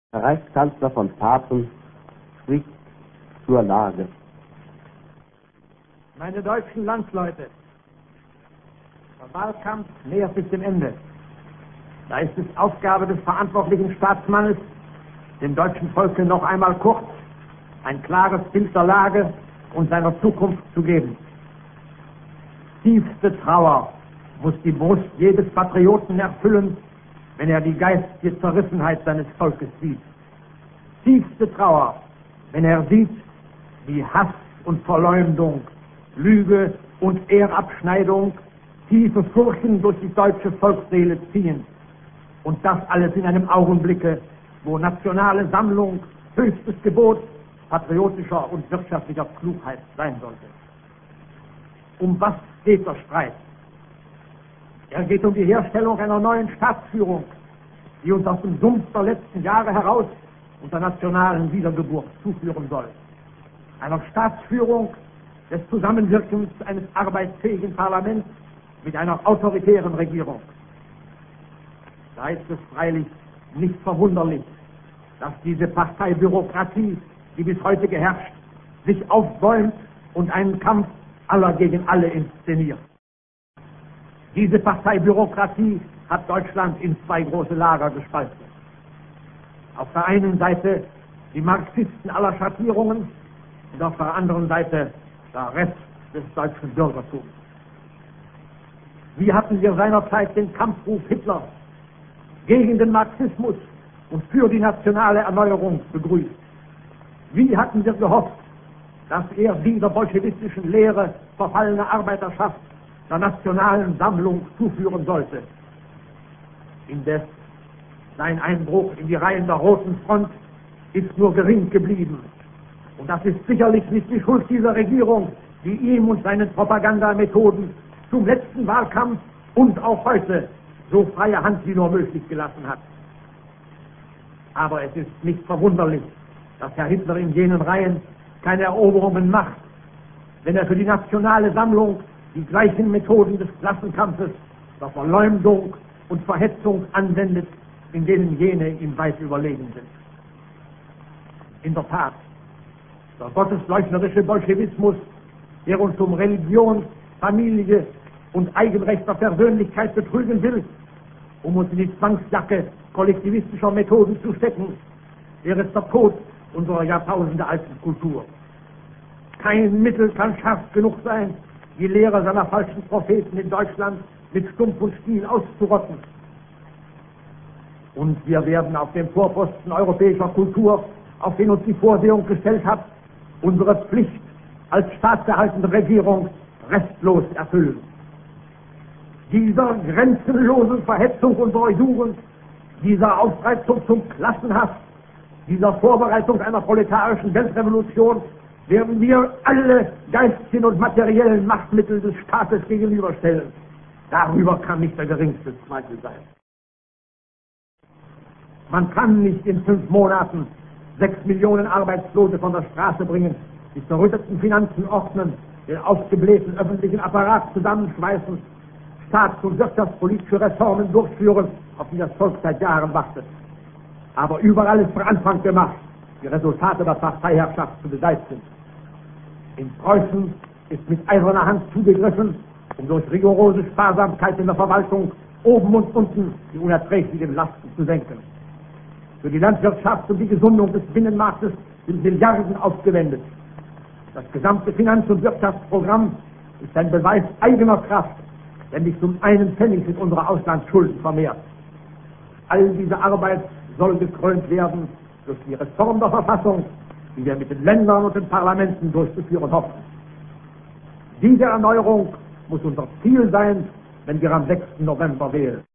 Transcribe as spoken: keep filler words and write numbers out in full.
Der Reichskanzler von Papen spricht zur Lage. Meine deutschen Landsleute, der Wahlkampf nähert sich dem Ende. Da ist es Aufgabe des verantwortlichen Staatsmannes, dem deutschen Volke noch einmal kurz ein klares Bild der Lage und seiner Zukunft zu geben. Tiefste Trauer muss die Brust jedes Patrioten erfüllen, wenn er die geistige Zerrissenheit seines Volkes sieht. Tiefste Trauer, wenn er sieht, wie Hass und Verleumdung, Lüge und Ehrabschneidung tiefe Furchen durch die deutsche Volksseele ziehen. Und das alles in einem Augenblicke, wo nationale Sammlung höchstes Gebot patriotischer und wirtschaftlicher Klugheit sein sollte. Um was geht der Streit? Er geht um die Herstellung einer neuen Staatsführung, die uns aus dem Sumpf der letzten Jahre heraus unter nationalen Wiedergeburt zuführen soll. Einer Staatsführung des Zusammenwirkens eines arbeitsfähigen Parlaments mit einer autoritären Regierung. Da ist es freilich nicht verwunderlich, dass diese Parteibürokratie, die bis heute geherrscht, sich aufbäumt und einen Kampf aller gegen alle inszeniert. Diese Parteibürokratie hat Deutschland in zwei große Lager gespalten. Auf der einen Seite die Marxisten aller Schattierungen und auf der anderen Seite der Rest des deutschen Bürgertums. Wie hatten wir seinerzeit den Kampfruf Hitlers gegen den Marxismus und für die nationale Erneuerung begrüßt? Wie hatten wir gehofft, dass er die der bolschewistischen Lehre verfallene Arbeiterschaft der nationalen Sammlung zuführen sollte? Indes, sein Einbruch in die Reihen der Roten Front ist nur gering geblieben. Und das ist sicherlich nicht die Schuld dieser Regierung, die ihm und seinen Propagandamethoden zum letzten Wahlkampf und auch heute so freie Hand wie nur möglich gelassen hat. Aber es ist nicht verwunderlich, dass Herr Hitler in jenen Reihen keine Eroberungen macht, wenn er für die nationale Sammlung die gleichen Methoden des Klassenkampfes, der Verleumdung und Verhetzung anwendet, in denen jene ihm weit überlegen sind. In der Tat, der gottesleugnerische Bolschewismus, der uns um Religion, Familie und Eigenrecht der Persönlichkeit betrügen will, um uns in die Zwangsjacke kollektivistischer Methoden zu stecken, wäre es der Tod unserer jahrtausendealten Kultur. Kein Mittel kann scharf genug sein, die Lehre seiner falschen Propheten in Deutschland mit Stumpf und Stiel auszurotten. Und wir werden auf dem Vorposten europäischer Kultur, auf den uns die Vorsehung gestellt hat, unsere Pflicht als staatserhaltende Regierung restlos erfüllen. Dieser grenzenlosen Verhetzung unserer Jugend, dieser Aufreizung zum Klassenhass, dieser Vorbereitung einer proletarischen Weltrevolution werden wir alle geistigen und materiellen Machtmittel des Staates gegenüberstellen. Darüber kann nicht der geringste Zweifel sein. Man kann nicht in fünf Monaten sechs Millionen Arbeitslose von der Straße bringen, die zerrütteten Finanzen ordnen, den aufgeblähten öffentlichen Apparat zusammenschweißen, staats- und wirtschaftspolitische Reformen durchführen, auf die das Volk seit Jahren wartet. Aber überall ist der Anfang gemacht, die Resultate der Parteiherrschaft zu beseitigen. In Preußen ist mit eiserner Hand zugegriffen, um durch rigorose Sparsamkeit in der Verwaltung oben und unten die unerträglichen Lasten zu senken. Für die Landwirtschaft und die Gesundung des Binnenmarktes sind Milliarden aufgewendet. Das gesamte Finanz- und Wirtschaftsprogramm ist ein Beweis eigener Kraft, der nicht um einen Pfennig mit unserer Auslandsschulden vermehrt. All diese Arbeit soll gekrönt werden durch die Reform der Verfassung, die wir mit den Ländern und den Parlamenten durchzuführen hoffen. Diese Erneuerung muss unser Ziel sein, wenn wir am sechsten November wählen.